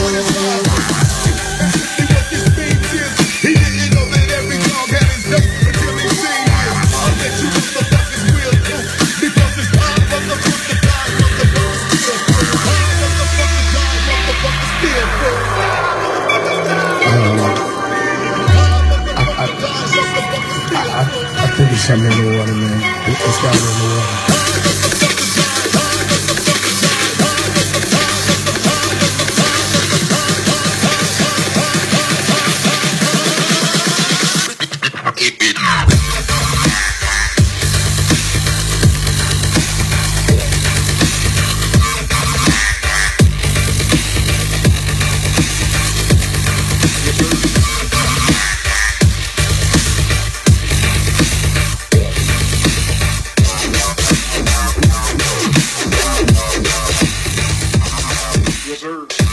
I think it's something in the water, man. It's got to be in the water. Yes, sir.